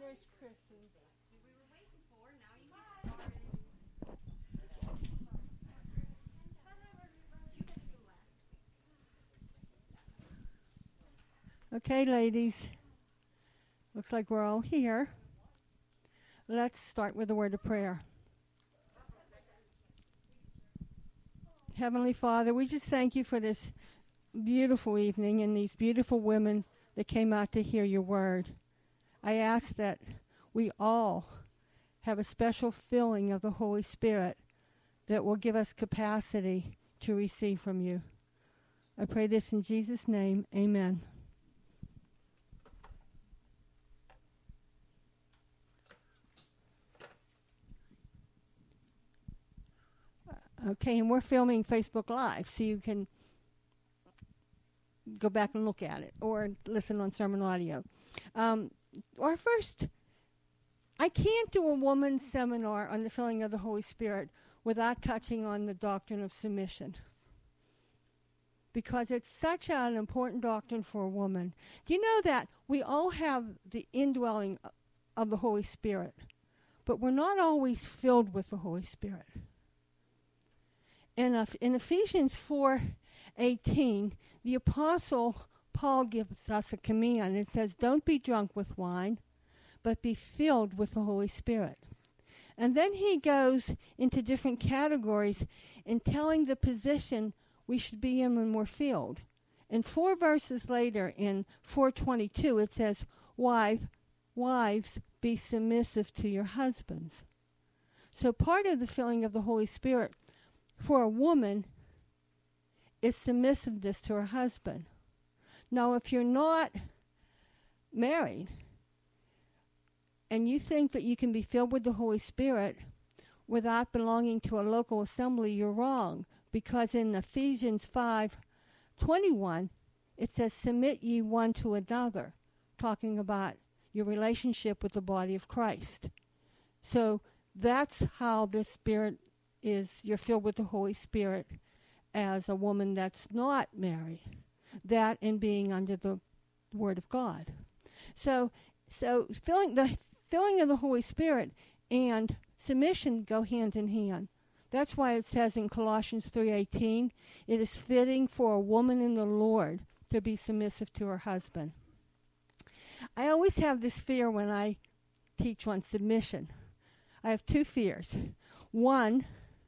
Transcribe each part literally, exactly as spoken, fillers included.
Where's Kristen? That's who we were waiting for. Now you get started. You got to go last week. Okay, ladies. Looks like we're all here. Let's start with a word of prayer. Heavenly Father, we just thank you for this beautiful evening and these beautiful women that came out to hear your word. I ask that we all have a special filling of the Holy Spirit that will give us capacity to receive from you. I pray this in Jesus' name. Amen. Okay, and we're filming Facebook Live, so you can go back and look at it or listen on sermon audio. Um, our first, I can't do a woman's seminar on the filling of the Holy Spirit without touching on the doctrine of submission, because it's such an important doctrine for a woman. Do you know that we all have the indwelling of the Holy Spirit, but we're not always filled with the Holy Spirit? In, uh, in Ephesians four eighteen, the Apostle Paul gives us a command. It says, don't be drunk with wine, but be filled with the Holy Spirit. And then he goes into different categories in telling the position we should be in when we're filled. And four verses later, in four twenty-two, it says, Wife, wives, be submissive to your husbands. So part of the filling of the Holy Spirit for a woman is submissiveness to her husband. Now, if you're not married and you think that you can be filled with the Holy Spirit without belonging to a local assembly, you're wrong. Because in Ephesians five twenty-one, it says, submit ye one to another, talking about your relationship with the body of Christ. So that's how the Spirit is, you're filled with the Holy Spirit as a woman that's not married. That and being under the Word of God. So so filling the filling of the Holy Spirit and submission go hand in hand. That's why it says in Colossians three eighteen, it is fitting for a woman in the Lord to be submissive to her husband. I always have this fear when I teach on submission. I have two fears. One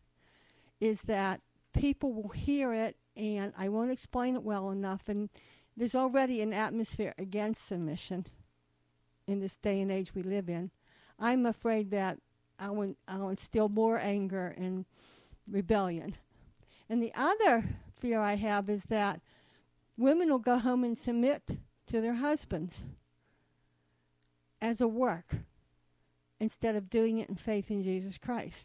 is that people will hear it and I won't explain it well enough, and there's already an atmosphere against submission in this day and age we live in. I'm afraid that I'll, in, I'll instill more anger and rebellion. And the other fear I have is that women will go home and submit to their husbands as a work instead of doing it in faith in Jesus Christ.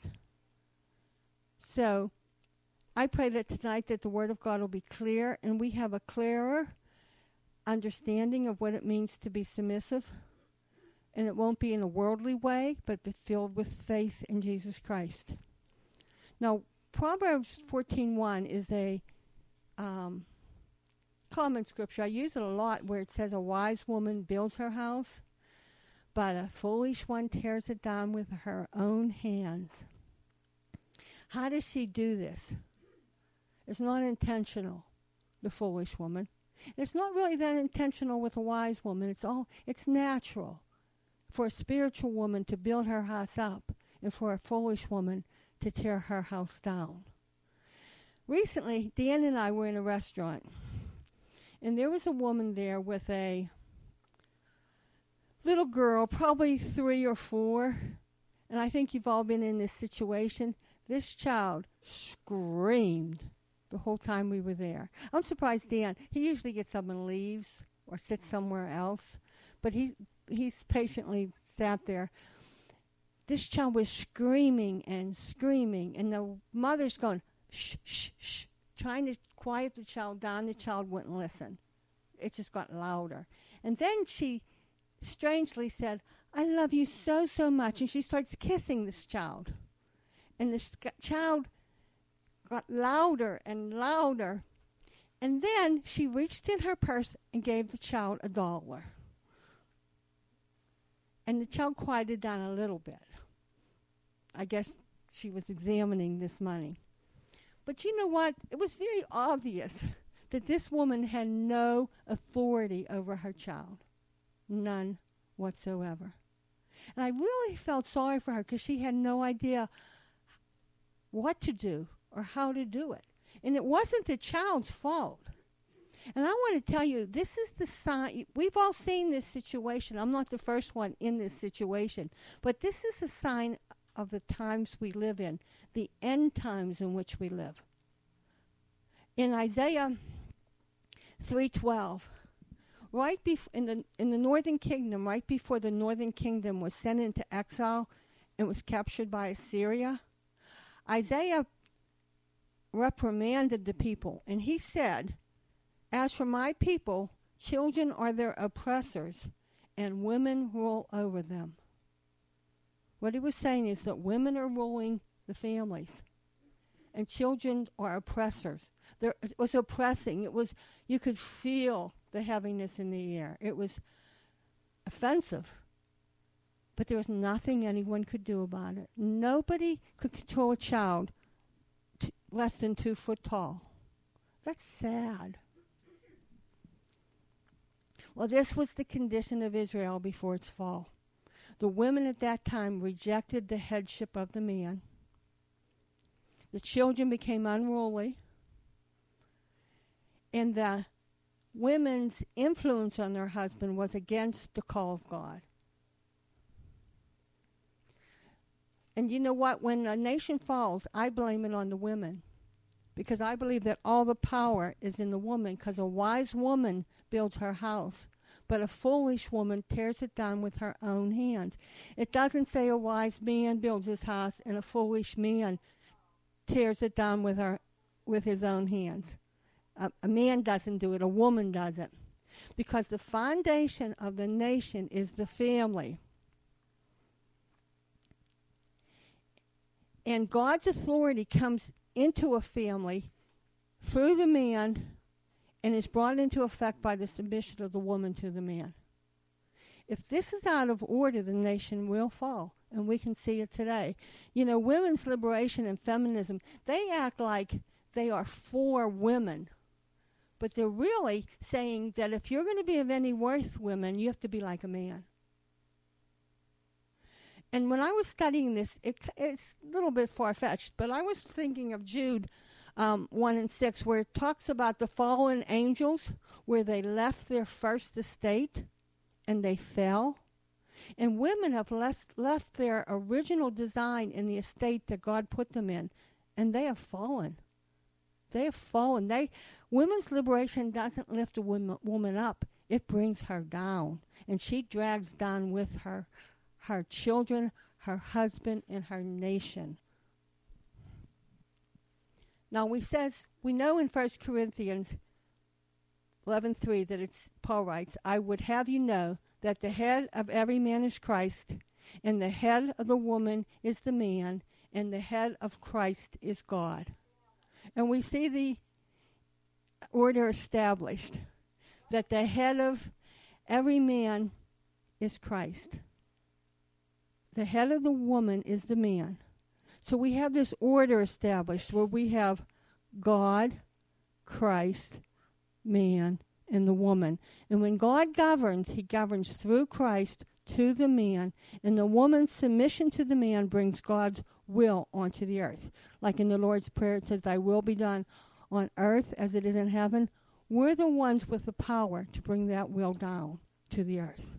So I pray that tonight that the Word of God will be clear and we have a clearer understanding of what it means to be submissive. And it won't be in a worldly way, but be filled with faith in Jesus Christ. Now, Proverbs fourteen one is a um, common scripture. I use it a lot where it says a wise woman builds her house, but a foolish one tears it down with her own hands. How does she do this? It's not intentional, the foolish woman. It's not really that intentional with a wise woman. It's all it's natural for a spiritual woman to build her house up and for a foolish woman to tear her house down. Recently, Dan and I were in a restaurant, and there was a woman there with a little girl, probably three or four, and I think you've all been in this situation. This child screamed the whole time we were there. I'm surprised Dan, he usually gets up and leaves or sits somewhere else, but he he's patiently sat there. This child was screaming and screaming, and the mother's going, shh, shh, shh, trying to quiet the child down. The child wouldn't listen. It just got louder. And then she strangely said, I love you so, so much, and she starts kissing this child. And this child got louder and louder. And then she reached in her purse and gave the child a dollar. And the child quieted down a little bit. I guess she was examining this money. But you know what? It was very obvious that this woman had no authority over her child. None whatsoever. And I really felt sorry for her because she had no idea what to do or how to do it. And it wasn't the child's fault. And I want to tell you, this is the sign. We've all seen this situation. I'm not the first one in this situation. But this is a sign of the times we live in, the end times in which we live. In Isaiah three twelve, right bef- in the in the northern kingdom, right before the northern kingdom was sent into exile and was captured by Assyria, Isaiah reprimanded the people, and he said, "As for my people, children are their oppressors, and women rule over them." What he was saying is that women are ruling the families, and children are oppressors. There, it was oppressing. It was, you could feel the heaviness in the air. It was offensive. But there was nothing anyone could do about it. Nobody could control a child t- less than two foot tall. That's sad. Well, this was the condition of Israel before its fall. The women at that time rejected the headship of the man. The children became unruly. And the women's influence on their husband was against the call of God. And you know what? When a nation falls, I blame it on the women. Because I believe that all the power is in the woman. Because a wise woman builds her house, but a foolish woman tears it down with her own hands. It doesn't say a wise man builds his house and a foolish man tears it down with her, with his own hands. A, a man doesn't do it, a woman does it. Because the foundation of the nation is the family. And God's authority comes into a family through the man and is brought into effect by the submission of the woman to the man. If this is out of order, the nation will fall, and we can see it today. You know, women's liberation and feminism, they act like they are for women, but they're really saying that if you're going to be of any worth, women, you have to be like a man. And when I was studying this, it, it's a little bit far-fetched, but I was thinking of Jude Um, one and six, where it talks about the fallen angels, where they left their first estate and they fell. And women have left, left their original design in the estate that God put them in, and they have fallen. They have fallen. They, women's liberation doesn't lift a woman, woman up. It brings her down, and she drags down with her her children, her husband, and her nation. Now, we says we know in First Corinthians eleven three that it's Paul writes, "I would have you know that the head of every man is Christ, and the head of the woman is the man, and the head of Christ is God." And we see the order established that the head of every man is Christ. The head of the woman is the man. So we have this order established where we have God, Christ, man, and the woman. And when God governs, he governs through Christ to the man, and the woman's submission to the man brings God's will onto the earth. Like in the Lord's Prayer, it says, "Thy will be done on earth as it is in heaven." We're the ones with the power to bring that will down to the earth.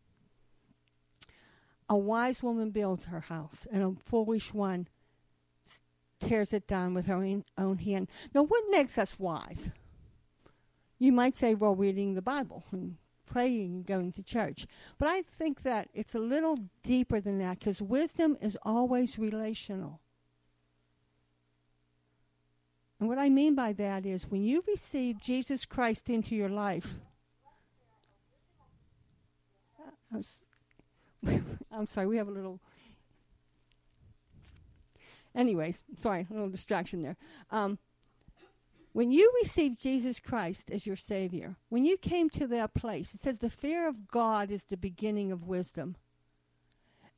A wise woman builds her house, and a foolish one tears it down with her own, own hand. Now, what makes us wise? You might say, well, reading the Bible and praying and going to church. But I think that it's a little deeper than that, because wisdom is always relational. And what I mean by that is when you receive Jesus Christ into your life, I was I'm sorry, we have a little... Anyways, sorry, a little distraction there. Um, when you receive Jesus Christ as your Savior, when you came to that place, it says the fear of God is the beginning of wisdom.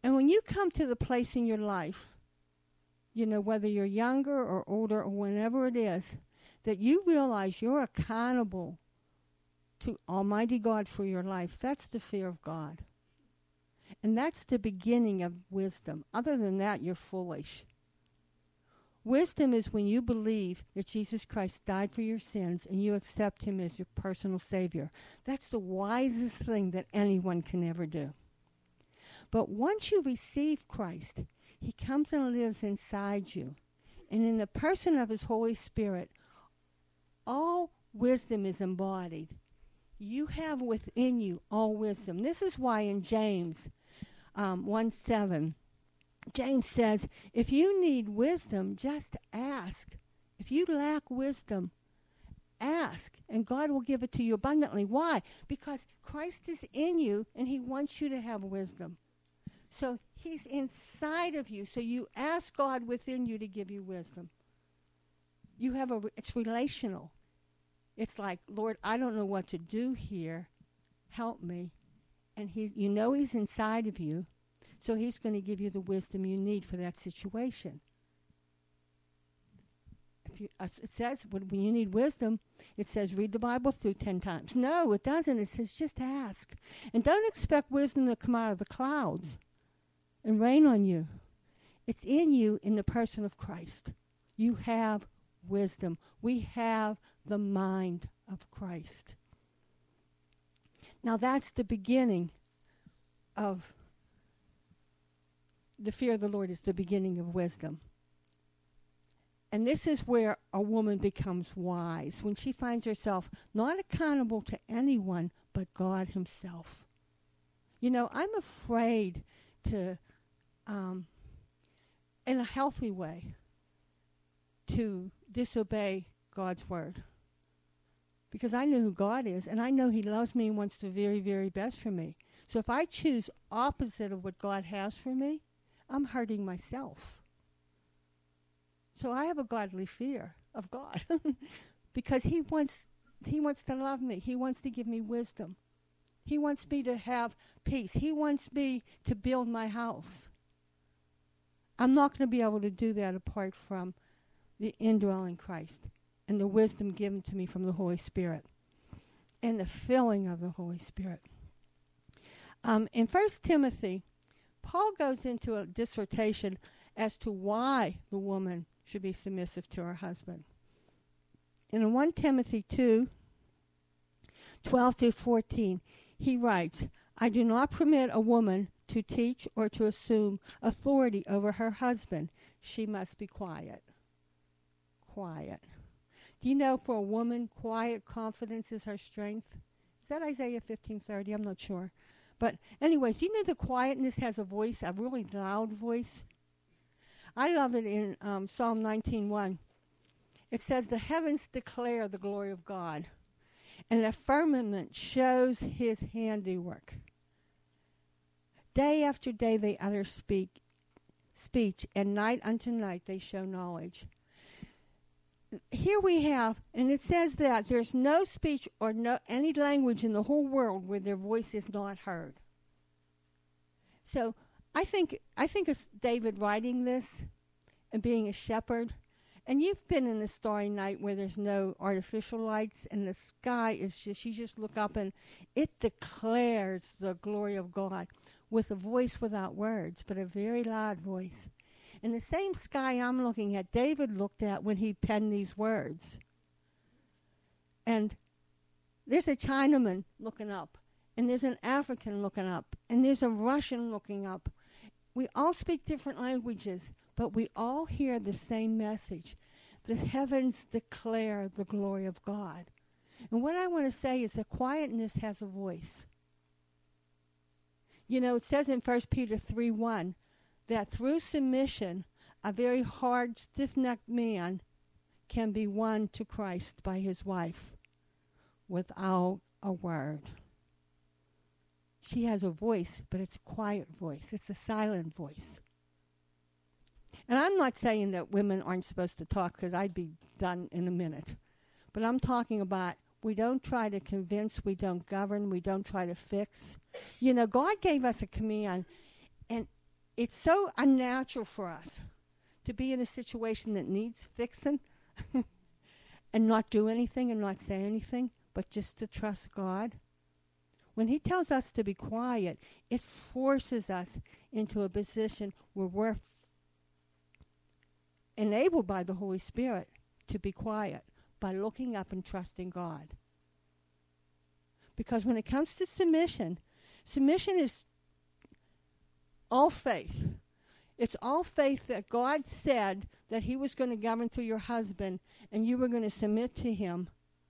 And when you come to the place in your life, you know, whether you're younger or older or whenever it is, that you realize you're accountable to Almighty God for your life, that's the fear of God. And that's the beginning of wisdom. Other than that, you're foolish. Wisdom is when you believe that Jesus Christ died for your sins and you accept him as your personal Savior. That's the wisest thing that anyone can ever do. But once you receive Christ, he comes and lives inside you. And in the person of his Holy Spirit, all wisdom is embodied. You have within you all wisdom. This is why in James um, one seven, James says, if you need wisdom, just ask. If you lack wisdom, ask, and God will give it to you abundantly. Why? Because Christ is in you, and he wants you to have wisdom. So he's inside of you, so you ask God within you to give you wisdom. You have a, re- it's relational. It's like, Lord, I don't know what to do here. Help me. And he, you know he's inside of you, so he's going to give you the wisdom you need for that situation. If you, uh, it says, when, when you need wisdom, it says read the Bible through ten times. No, it doesn't. It says just ask. And don't expect wisdom to come out of the clouds and rain on you. It's in you in the person of Christ. You have wisdom. We have the mind of Christ. Now that's the beginning of the fear of the Lord is the beginning of wisdom. And this is where a woman becomes wise, when she finds herself not accountable to anyone but God himself. You know, I'm afraid to, um, in a healthy way, to disobey God's word. Because I know who God is, and I know he loves me and wants the very, very best for me. So if I choose opposite of what God has for me, I'm hurting myself. So I have a godly fear of God because he wants he wants to love me. He wants to give me wisdom. He wants me to have peace. He wants me to build my house. I'm not going to be able to do that apart from the indwelling Christ and the wisdom given to me from the Holy Spirit and the filling of the Holy Spirit. Um, in First Timothy, Paul goes into a dissertation as to why the woman should be submissive to her husband. And in First Timothy two, twelve through fourteen, he writes, I do not permit a woman to teach or to assume authority over her husband. She must be quiet. Quiet. Do you know for a woman, quiet confidence is her strength? Is that Isaiah fifteen thirty? I'm not sure. But anyways, you know the quietness has a voice, a really loud voice? I love it in um, Psalm nineteen one. It says, the heavens declare the glory of God, and the firmament shows his handiwork. Day after day they utter speak, speech, and night unto night they show knowledge. Here we have, and it says that there's no speech or no any language in the whole world where their voice is not heard. So I think I think it's David writing this and being a shepherd. And you've been in the starry night where there's no artificial lights and the sky is just, you just look up and it declares the glory of God with a voice without words, but a very loud voice. And the same sky I'm looking at, David looked at when he penned these words. And there's a Chinaman looking up, and there's an African looking up, and there's a Russian looking up. We all speak different languages, but we all hear the same message. The heavens declare the glory of God. And what I want to say is that quietness has a voice. You know, it says in First Peter three one, that through submission, a very hard, stiff-necked man can be won to Christ by his wife without a word. She has a voice, but it's a quiet voice. It's a silent voice. And I'm not saying that women aren't supposed to talk, because I'd be done in a minute. But I'm talking about we don't try to convince, we don't govern, we don't try to fix. You know, God gave us a command, and it's so unnatural for us to be in a situation that needs fixing and not do anything and not say anything, but just to trust God. When he tells us to be quiet, it forces us into a position where we're enabled by the Holy Spirit to be quiet by looking up and trusting God. Because when it comes to submission, submission is all faith. It's all faith that God said that he was going to govern through your husband and you were going to submit to him.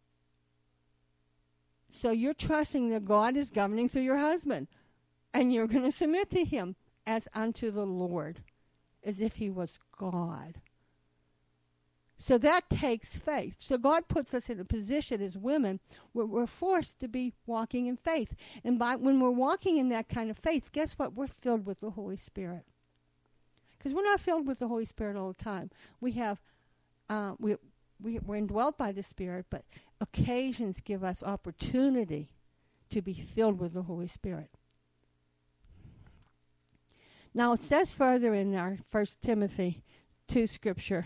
So you're trusting that God is governing through your husband and you're going to submit to him as unto the Lord, as if he was God. So that takes faith. So God puts us in a position as women where we're forced to be walking in faith. And by when we're walking in that kind of faith, guess what? We're filled with the Holy Spirit. Because we're not filled with the Holy Spirit all the time. We have, uh, we, we, we're indwelt by the Spirit, but occasions give us opportunity to be filled with the Holy Spirit. Now it says further in our First Timothy two scripture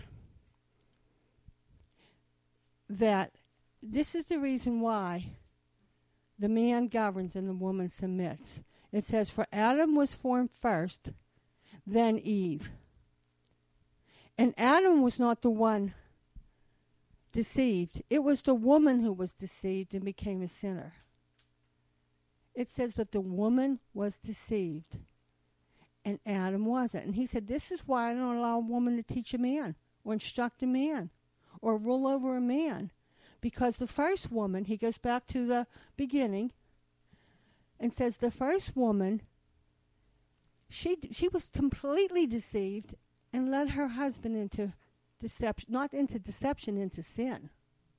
that this is the reason why the man governs and the woman submits. It says, for Adam was formed first, then Eve. And Adam was not the one deceived. It was the woman who was deceived and became a sinner. It says that the woman was deceived and Adam wasn't. And he said, this is why I don't allow a woman to teach a man or instruct a man or rule over a man. Because the first woman, he goes back to the beginning and says the first woman, she she was completely deceived and led her husband into deception, not into deception, into sin.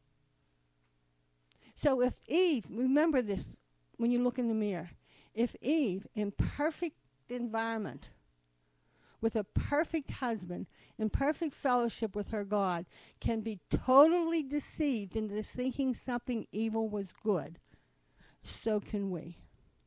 So if Eve, remember this when you look in the mirror, if Eve, in perfect environment, with a perfect husband, in perfect fellowship with her God, can be totally deceived into thinking something evil was good, so can we.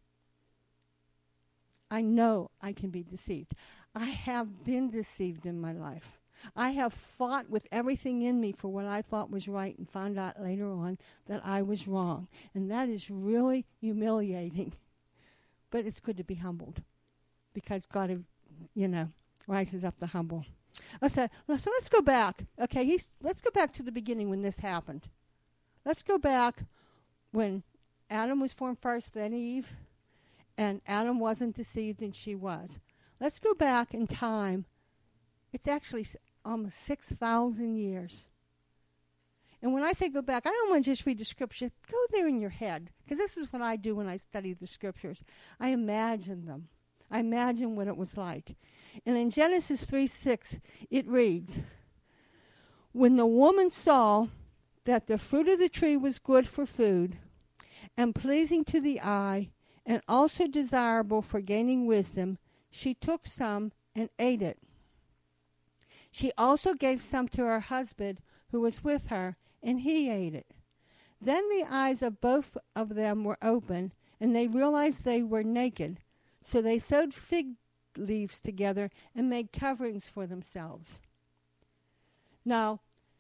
I know I can be deceived. I have been deceived in my life. I have fought with everything in me for what I thought was right and found out later on that I was wrong. And that is really humiliating. But it's good to be humbled because God, you know, rises up the humble. I said, so let's go back. Okay, he's, let's go back to the beginning when this happened. Let's go back when Adam was formed first, then Eve, and Adam wasn't deceived and she was. Let's go back in time. It's actually almost six thousand years. And when I say go back, I don't want to just read the scripture. Go there in your head, because this is what I do when I study the scriptures. I imagine them. I imagine what it was like. And in Genesis three six, it reads, when the woman saw that the fruit of the tree was good for food and pleasing to the eye and also desirable for gaining wisdom, she took some and ate it. She also gave some to her husband who was with her, and he ate it. Then the eyes of both of them were open, and they realized they were naked. So they sewed fig leaves together and made coverings for themselves. Now,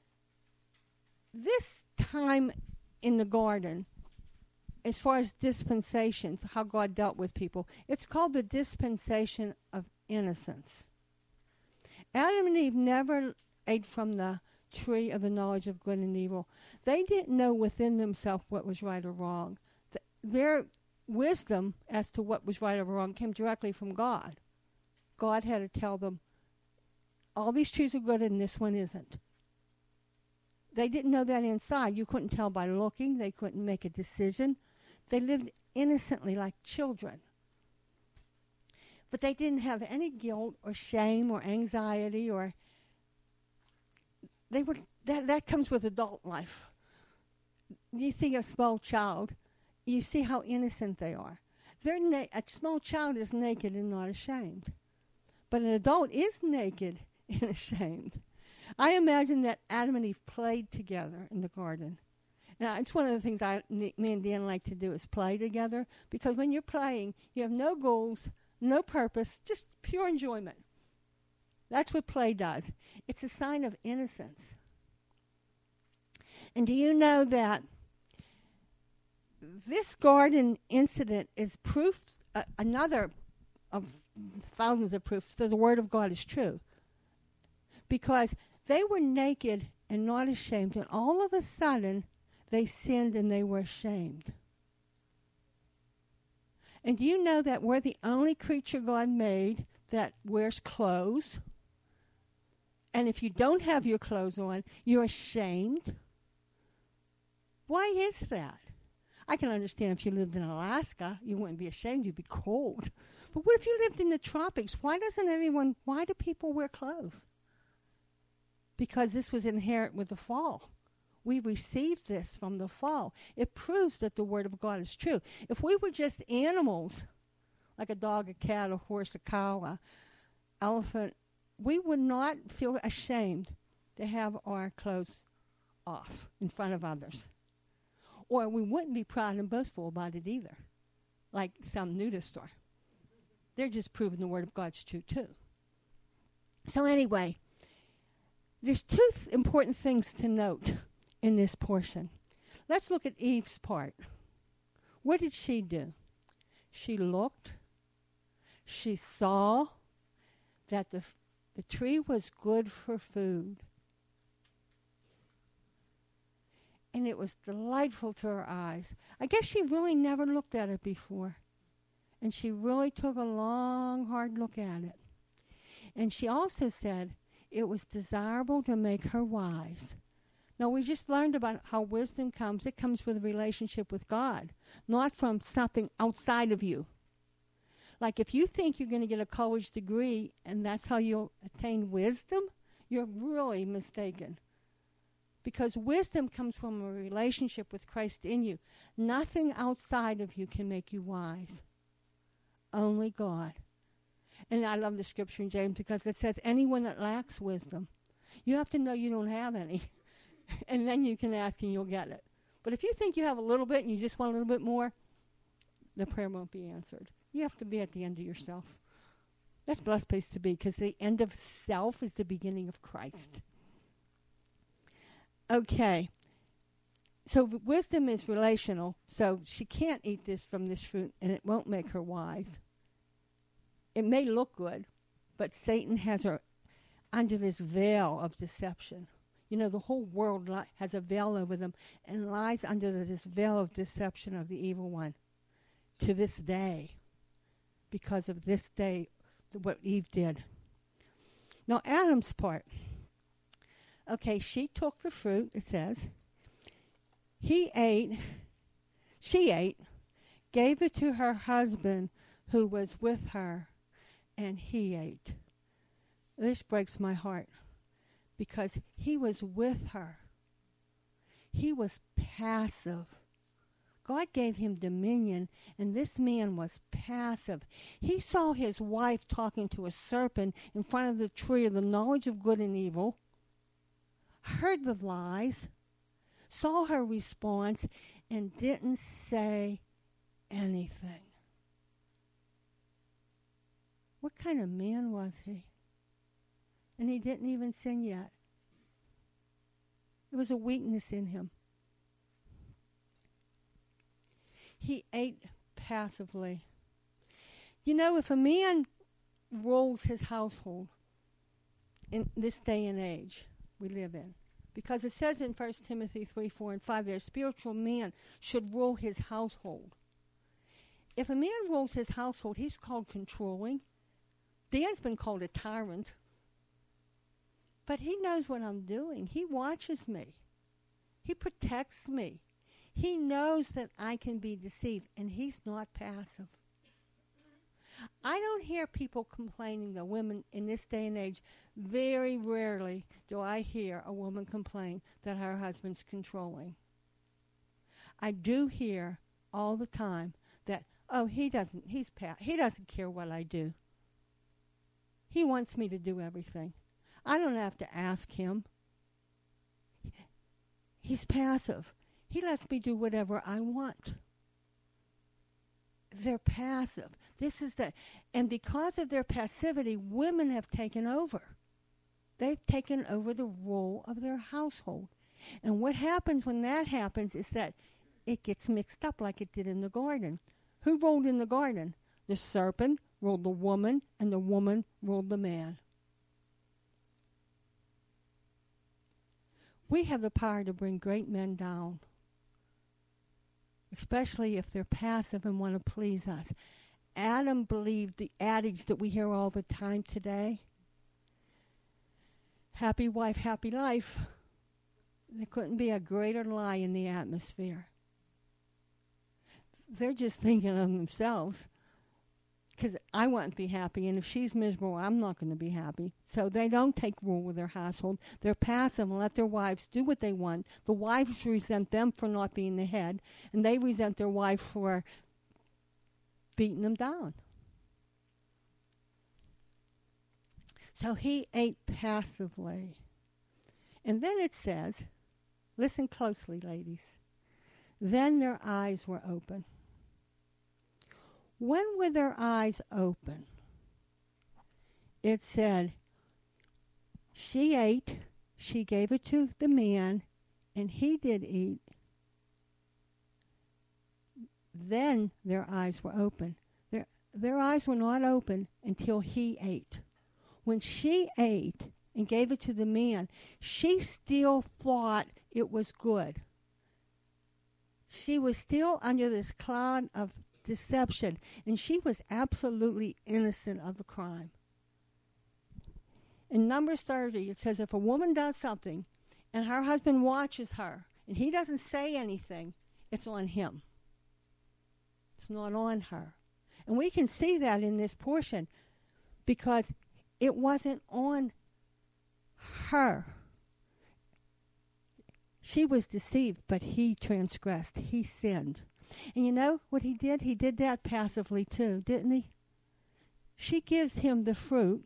this time in the garden, as far as dispensations, how God dealt with people, it's called the dispensation of innocence. Adam and Eve never ate from the tree of the knowledge of good and evil. They didn't know within themselves what was right or wrong. Th- their wisdom as to what was right or wrong came directly from God. God had to tell them, all these trees are good and this one isn't. They didn't know that inside. You couldn't tell by looking. They couldn't make a decision. They lived innocently like children. But they didn't have any guilt or shame or anxiety or they were that that comes with adult life. You see a small child, you see how innocent they are. They're na- a small child is naked and not ashamed. But an adult is naked and ashamed. I imagine that Adam and Eve played together in the garden. Now, it's one of the things I, me and Dan like to do is play together, because when you're playing, you have no goals, no purpose, just pure enjoyment. That's what play does. It's a sign of innocence. And do you know that this garden incident is proof, uh, another of thousands of proofs that the Word of God is true? Because they were naked and not ashamed, and all of a sudden they sinned and they were ashamed. And do you know that we're the only creature God made that wears clothes? And if you don't have your clothes on, you're ashamed? Why is that? I can understand if you lived in Alaska, you wouldn't be ashamed, you'd be cold. But what if you lived in the tropics? Why doesn't everyone, why do people wear clothes? Because this was inherent with the fall. We received this from the fall. It proves that the Word of God is true. If we were just animals, like a dog, a cat, a horse, a cow, a elephant, we would not feel ashamed to have our clothes off in front of others. Or we wouldn't be proud and boastful about it either, like some nudist are. They're just proving the Word of God's true too. So anyway, there's two th- important things to note in this portion. Let's look at Eve's part. What did she do? She looked. She saw that the, f- the tree was good for food. And it was delightful to her eyes. I guess she really never looked at it before. And she really took a long, hard look at it. And she also said it was desirable to make her wise. Now, we just learned about how wisdom comes. It comes with a relationship with God, not from something outside of you. Like if you think you're going to get a college degree and that's how you'll attain wisdom, you're really mistaken. Because wisdom comes from a relationship with Christ in you. Nothing outside of you can make you wise. Only God. And I love the scripture in James because it says anyone that lacks wisdom, you have to know you don't have any. And then you can ask and you'll get it. But if you think you have a little bit and you just want a little bit more, the prayer won't be answered. You have to be at the end of yourself. That's a blessed place to be because the end of self is the beginning of Christ. Okay. So w- wisdom is relational, so she can't eat this from this fruit and it won't make her wise. It may look good, but Satan has her under this veil of deception. You know, the whole world li- has a veil over them and lies under the, this veil of deception of the evil one to this day because of this day, th- what Eve did. Now, Adam's part. Okay, she took the fruit, it says. He ate, she ate, gave it to her husband who was with her, and he ate. This breaks my heart because he was with her. He was passive. God gave him dominion, and this man was passive. He saw his wife talking to a serpent in front of the tree of the knowledge of good and evil, heard the lies, saw her response, and didn't say anything. What kind of man was he? And he didn't even sin yet. There was a weakness in him. He ate passively. You know, if a man rules his household in this day and age we live in, because it says in First Timothy three, four, and five, that a spiritual man should rule his household. If a man rules his household, he's called controlling. Dan's been called a tyrant. But he knows what I'm doing. He watches me. He protects me. He knows that I can be deceived, and he's not passive. I don't hear people complaining, the women in this day and age. Very rarely do I hear a woman complain that her husband's controlling. I do hear all the time that, oh, he doesn't, he's pa- he doesn't care what I do. He wants me to do everything. I don't have to ask him. He's passive. He lets me do whatever I want. They're passive. This is the, And because of their passivity, women have taken over. They've taken over the role of their household. And what happens when that happens is that it gets mixed up like it did in the garden. Who ruled in the garden? The serpent ruled the woman, and the woman ruled the man. We have the power to bring great men down, especially if they're passive and want to please us. Adam believed the adage that we hear all the time today. Happy wife, happy life. There couldn't be a greater lie in the atmosphere. They're just thinking of themselves. Because I want to be happy, and if she's miserable, I'm not going to be happy. So they don't take rule with their household. They're passive and let their wives do what they want. The wives resent them for not being the head, and they resent their wife for beating them down. So he ate passively. And then it says, listen closely, ladies. Then their eyes were open. When were their eyes open? It said, she ate, she gave it to the man, and he did eat. Then their eyes were open. Their, their eyes were not open until he ate. When she ate and gave it to the man, she still thought it was good. She was still under this cloud of deception, and she was absolutely innocent of the crime. In Numbers thirty, it says if a woman does something and her husband watches her and he doesn't say anything, it's on him. It's not on her. And we can see that in this portion because it wasn't on her. She was deceived, but he transgressed. He sinned. And you know what he did? He did that passively too, didn't he? She gives him the fruit.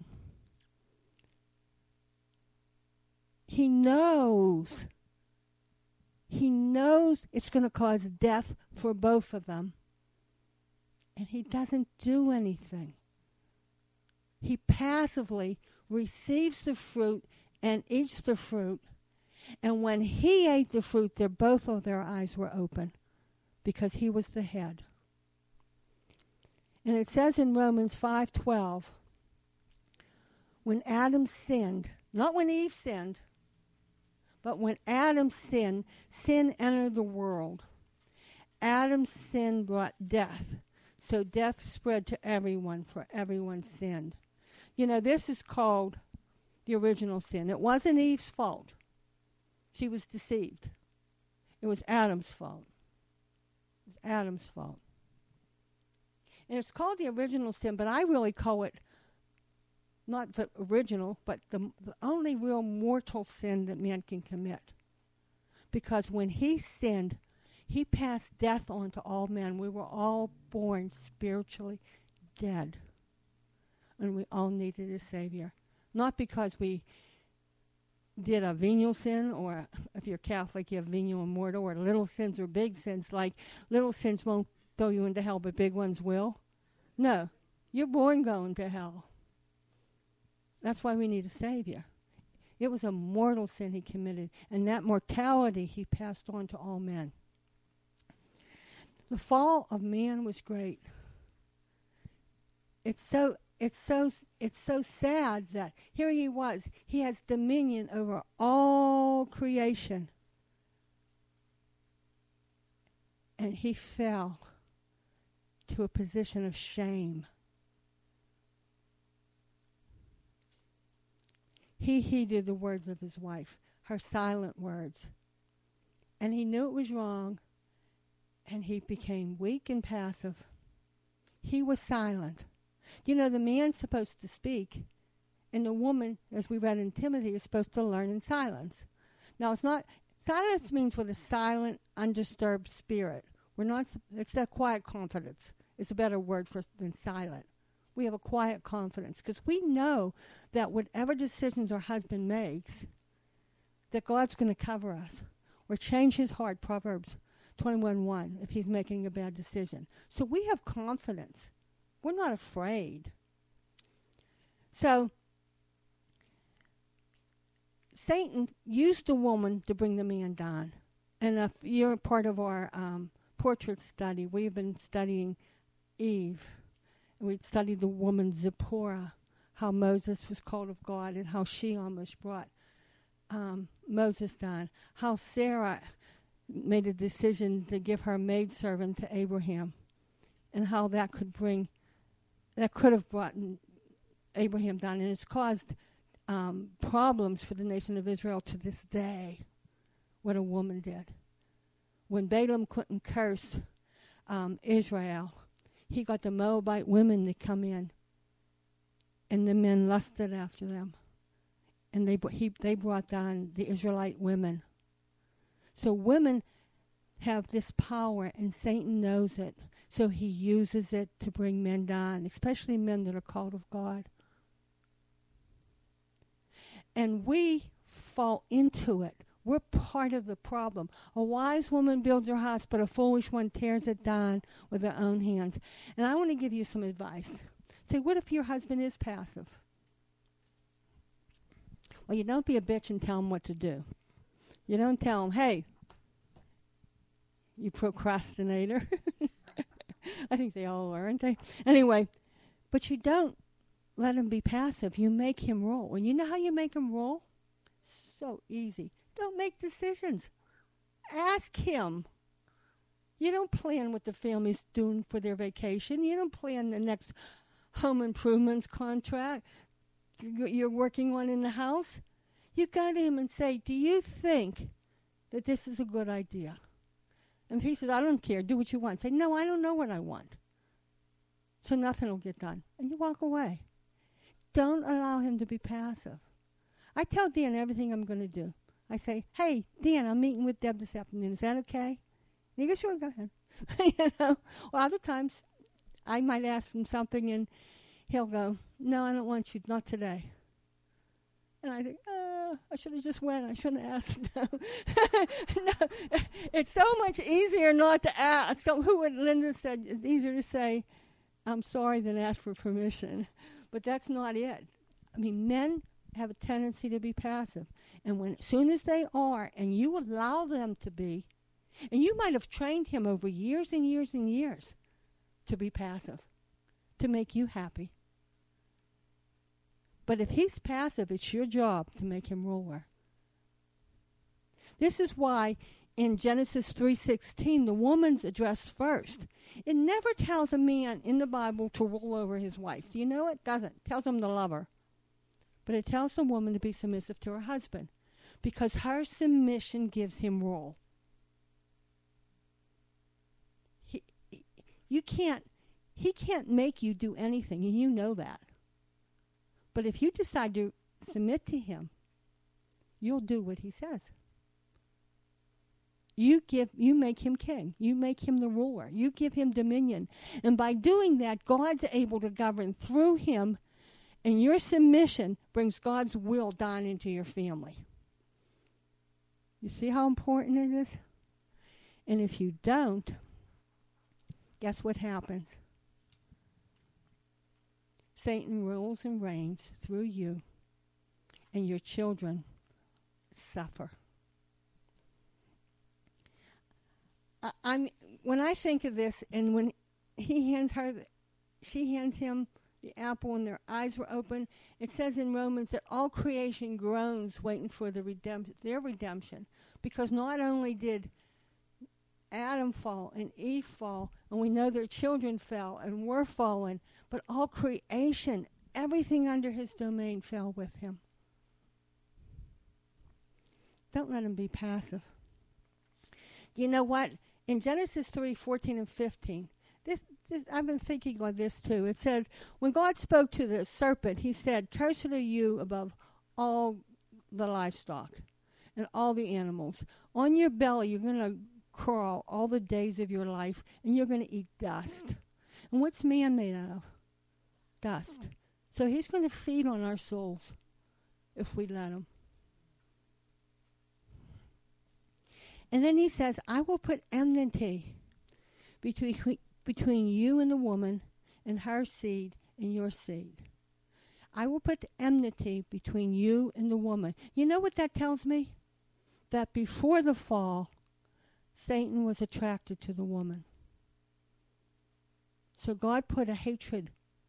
He knows. He knows it's going to cause death for both of them. And he doesn't do anything. He passively receives the fruit and eats the fruit. And when he ate the fruit, their both of their eyes were open because he was the head. And it says in Romans five twelve, when Adam sinned, not when Eve sinned, but when Adam sinned, sin entered the world. Adam's sin brought death. So death spread to everyone, for everyone sinned. You know, this is called the original sin. It wasn't Eve's fault. She was deceived. It was Adam's fault. It was Adam's fault. And it's called the original sin, but I really call it not the original, but the, the only real mortal sin that man can commit. Because when he sinned, he passed death on to all men. We were all born spiritually dead. And we all needed a Savior. Not because we did a venial sin, or if you're Catholic, you have venial and mortal, or little sins or big sins. Like little sins won't throw you into hell, but big ones will. No, you're born going to hell. That's why we need a Savior. It was a mortal sin he committed, and that mortality he passed on to all men. The fall of man was great. It's so it's so it's so sad that here he was. He has dominion over all creation. And he fell to a position of shame. He heeded the words of his wife, her silent words. And he knew it was wrong, and he became weak and passive. He was silent. You know, the man's supposed to speak, and the woman, as we read in Timothy, is supposed to learn in silence. Now, it's not, silence means with a silent, undisturbed spirit. We're not, it's that quiet confidence. It's a better word for than silent. We have a quiet confidence because we know that whatever decisions our husband makes, that God's going to cover us or change his heart, Proverbs twenty-one one, if he's making a bad decision. So we have confidence. We're not afraid. So Satan used the woman to bring the man down. And if you're part of our um, portrait study, we've been studying Eve. We studied the woman Zipporah, how Moses was called of God and how she almost brought um, Moses down. How Sarah made a decision to give her maidservant to Abraham, and how that could bring, that could have brought Abraham down. And it's caused um, problems for the nation of Israel to this day, what a woman did. When Balaam couldn't curse um, Israel, he got the Moabite women to come in, and the men lusted after them, and they br- he, they brought down the Israelite women. So women have this power, and Satan knows it, so he uses it to bring men down, especially men that are called of God. And we fall into it. We're part of the problem. A wise woman builds her house, but a foolish one tears it down with her own hands. And I want to give you some advice. Say, what if your husband is passive? Well, you don't be a bitch and tell him what to do. You don't tell him, hey, you procrastinator. I think they all are, aren't they? Anyway, but you don't let him be passive. You make him roll. And you know how you make him roll? So easy. Don't make decisions. Ask him. You don't plan what the family's doing for their vacation. You don't plan the next home improvements contract you're working on in the house. You go to him and say, do you think that this is a good idea? And if he says, I don't care, do what you want. Say, no, I don't know what I want. So nothing will get done. And you walk away. Don't allow him to be passive. I tell Dan everything I'm going to do. I say, hey, Dan, I'm meeting with Deb this afternoon. Is that okay? And he goes, sure, go ahead. you know, well, other times I might ask him something and he'll go, no, I don't want you, not today. And I think, oh, I should have just went. I shouldn't have asked. No. no. It's so much easier not to ask. So who would, Linda said, it's easier to say, I'm sorry than ask for permission. But that's not it. I mean, men have a tendency to be passive. And when, as soon as they are, and you allow them to be, and you might have trained him over years and years and years to be passive, to make you happy. But if he's passive, it's your job to make him ruler. This is why in Genesis three sixteen, the woman's addressed first. It never tells a man in the Bible to rule over his wife. Do you know it? Doesn't. It tells him to love her. But it tells the woman to be submissive to her husband, because her submission gives him rule. He, he, you can't, he can't make you do anything, and you know that. But if you decide to submit to him, you'll do what he says. You give, you make him king. You make him the ruler. You give him dominion. And by doing that, God's able to govern through him, and your submission brings God's will down into your family. You see how important it is? And if you don't, guess what happens? Satan rules and reigns through you, and your children suffer. I, I'm when I think of this, and when he hands her, the, she hands him the apple, and their eyes were open. It says in Romans that all creation groans, waiting for the redemp- their redemption, because not only did Adam fall and Eve fall, and we know their children fell and were fallen, but all creation, everything under his domain fell with him. Don't let him be passive. You know what? In Genesis three fourteen and fifteen, this, this I've been thinking on this too. It said, when God spoke to the serpent, he said, cursed are you above all the livestock and all the animals. On your belly, you're going to crawl all the days of your life, and you're going to eat dust. And what's man made out of? Dust. So he's going to feed on our souls if we let him. And then he says, I will put enmity between, between you and the woman, and her seed and your seed. I will put enmity between you and the woman. You know what that tells me? That before the fall, Satan was attracted to the woman. So God put a hatred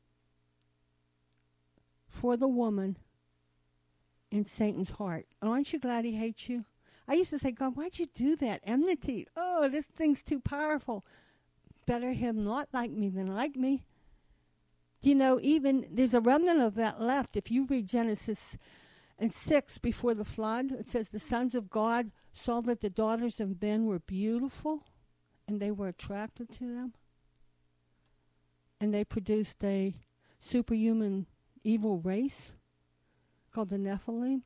for the woman in Satan's heart. Aren't you glad he hates you? I used to say, God, why'd you do that? Enmity. Oh, this thing's too powerful. Better him not like me than like me. You know, even there's a remnant of that left. If you read Genesis and six before the flood, it says the sons of God saw that the daughters of men were beautiful and they were attracted to them. And they produced a superhuman evil race called the Nephilim.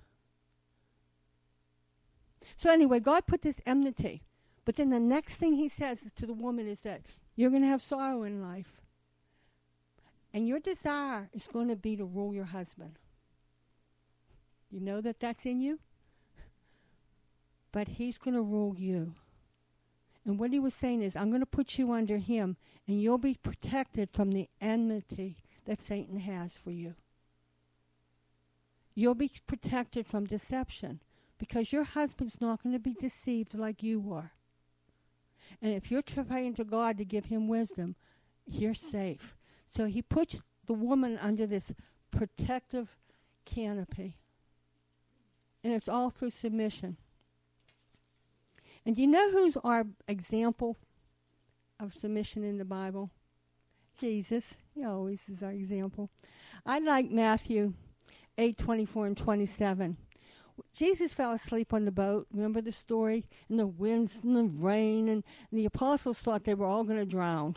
So anyway, God put this enmity. But then the next thing he says to the woman is that you're going to have sorrow in life. And your desire is going to be to rule your husband. You know that that's in you? But he's going to rule you. And what he was saying is, I'm going to put you under him, and you'll be protected from the enmity that Satan has for you. You'll be protected from deception, because your husband's not going to be deceived like you are. And if you're praying to God to give him wisdom, you're safe. So he puts the woman under this protective canopy. And it's all through submission. And do you know who's our example of submission in the Bible? Jesus. He always is our example. I like Matthew eight, twenty-four and twenty-seven. Jesus fell asleep on the boat. Remember the story? And the winds and the rain. And, and the apostles thought they were all going to drown.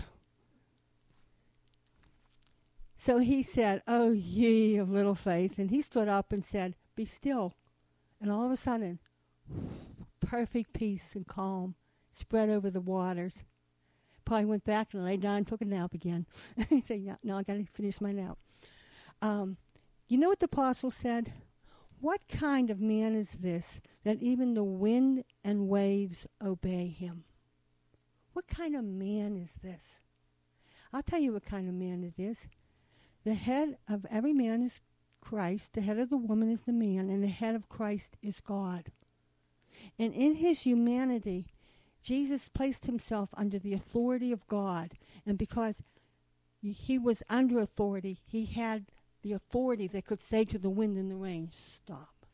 So he said, "Oh, ye of little faith." And he stood up and said, "Be still." And all of a sudden, perfect peace and calm spread over the waters. Probably went back and laid down and took a nap again. He said, yeah, no, I got to finish my nap. Um, you know what the apostle said? What kind of man is this that even the wind and waves obey him? What kind of man is this? I'll tell you what kind of man it is. The head of every man is Christ, the head of the woman is the man, and the head of Christ is God. And in his humanity, Jesus placed himself under the authority of God. And because he was under authority, he had the authority that could say to the wind and the rain, stop.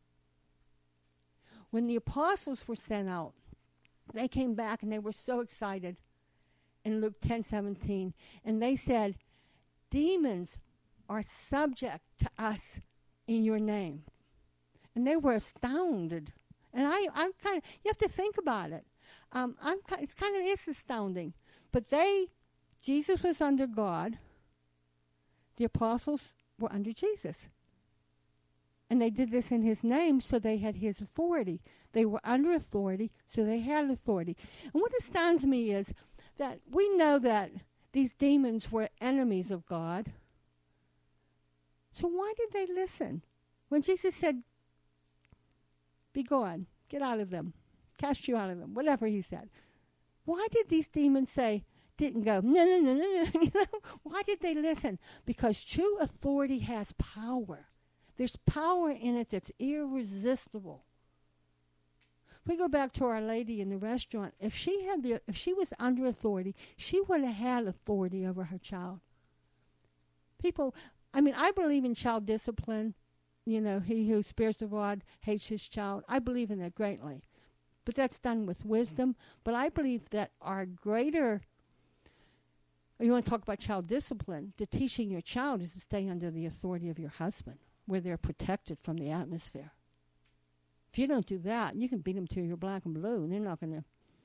When the apostles were sent out, they came back and they were so excited in Luke ten seventeen. And they said, demons are subject to us in your name. And they were astounded. And I, I'm kind of, you have to think about it. Um, I'm, it's kind of is astounding. But they, Jesus was under God. The apostles were under Jesus. And they did this in his name, so they had his authority. They were under authority, so they had authority. And what astounds me is that we know that these demons were enemies of God. So why did they listen? When Jesus said, be gone, get out of them, cast you out of them, whatever he said. Why did these demons say, didn't go, no, no, no, no, no, you know? Why did they listen? Because true authority has power. There's power in it that's irresistible. If we go back to Our Lady in the restaurant, if she had the, if she was under authority, she would have had authority over her child. People, I mean, I believe in child discipline. You know, he who spares the rod hates his child. I believe in that greatly. But that's done with wisdom. But I believe that our greater, you want to talk about child discipline, the teaching your child is to stay under the authority of your husband, where they're protected from the atmosphere. If you don't do that, you can beat them till you're black and blue, and they're not going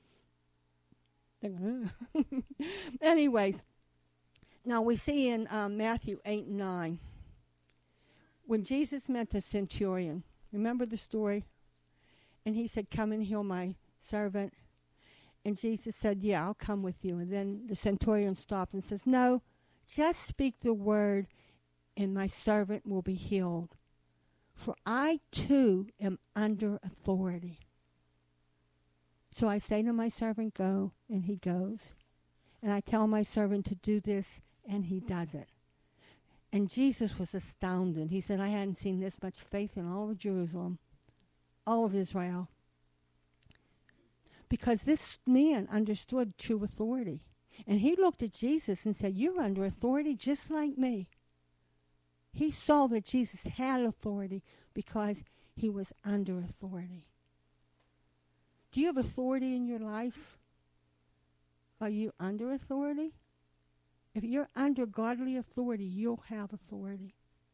to. Anyways, now we see in um, Matthew eight and nine, when Jesus met the centurion, remember the story? And he said, come and heal my servant. And Jesus said, yeah, I'll come with you. And then the centurion stopped and says, no, just speak the word and my servant will be healed. For I too am under authority. So I say to my servant, go, and he goes. And I tell my servant to do this, and he does it. And Jesus was astounded. He said, I hadn't seen this much faith in all of Jerusalem, all of Israel. Because this man understood true authority. And he looked at Jesus and said, you're under authority just like me. He saw that Jesus had authority because he was under authority. Do you have authority in your life? Are you under authority? If you're under godly authority, you'll have authority.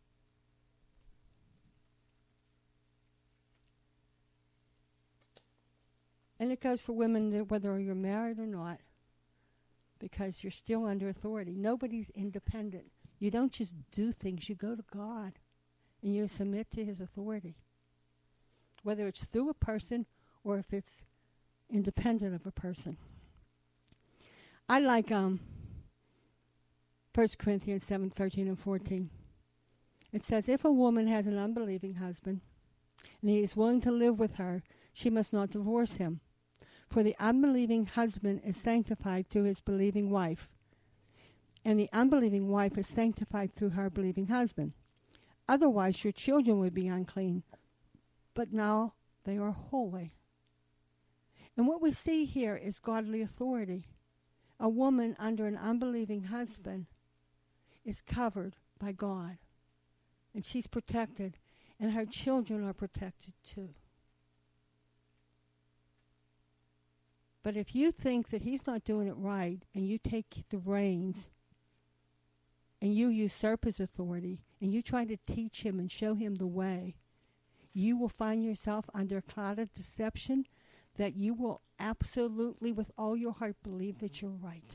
And it goes for women that whether you're married or not, because you're still under authority. Nobody's independent. You don't just do things. You go to God and you submit to his authority, whether it's through a person or if it's independent of a person. I like um, First Corinthians seven, thirteen and fourteen. It says, if a woman has an unbelieving husband and he is willing to live with her, she must not divorce him. For the unbelieving husband is sanctified through his believing wife, and the unbelieving wife is sanctified through her believing husband. Otherwise your children would be unclean, but now they are holy. And what we see here is godly authority. A woman under an unbelieving husband is covered by God, and she's protected, and her children are protected too. But if you think that he's not doing it right, and you take the reins, and you usurp his authority, and you try to teach him and show him the way, you will find yourself under a cloud of deception that you will absolutely, with all your heart, believe that you're right.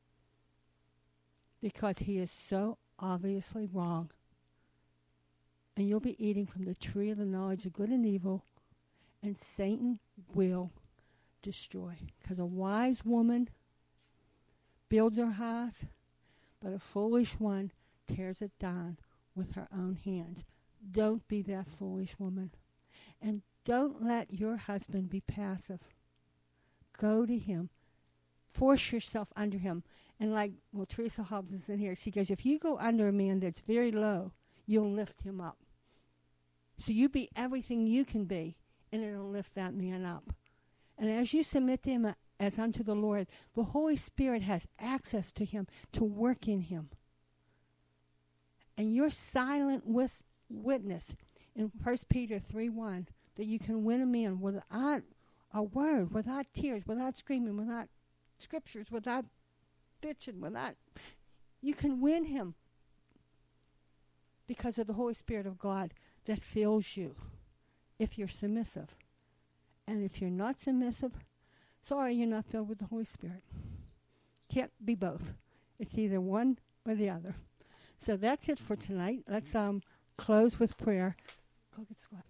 Because he is so obviously wrong. And you'll be eating from the tree of the knowledge of good and evil, and Satan will destroy. Because a wise woman builds her house, but a foolish one tears it down with her own hands. Don't be that foolish woman. And don't let your husband be passive. Go to him. Force yourself under him. And like, well, Teresa Hobbs is in here. She goes, if you go under a man that's very low, you'll lift him up. So you be everything you can be, and it'll lift that man up. And as you submit to him uh, as unto the Lord, the Holy Spirit has access to him to work in him. And your silent wis- witness in First Peter three one, that you can win a man without a word, without tears, without screaming, without scriptures, without bitching, without... You can win him because of the Holy Spirit of God that fills you if you're submissive. And if you're not submissive, sorry, you're not filled with the Holy Spirit. Can't be both. It's either one or the other. So that's it for tonight. Let's um close with prayer. Go get squat.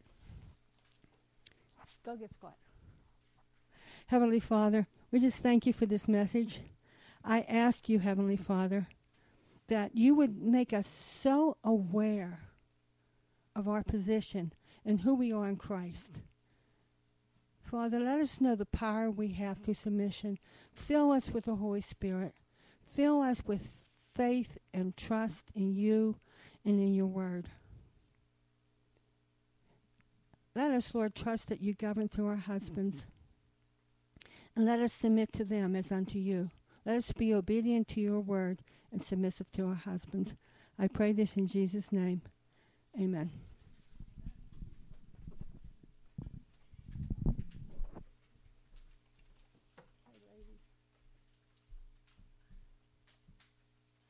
Go get squat. Heavenly Father, we just thank you for this message. I ask you, Heavenly Father, that you would make us so aware of our position and who we are in Christ. Father, let us know the power we have through submission. Fill us with the Holy Spirit. Fill us with faith and trust in you and in your word. Let us, Lord, trust that you govern through our husbands. And let us submit to them as unto you. Let us be obedient to your word and submissive to our husbands. I pray this in Jesus' name. Amen.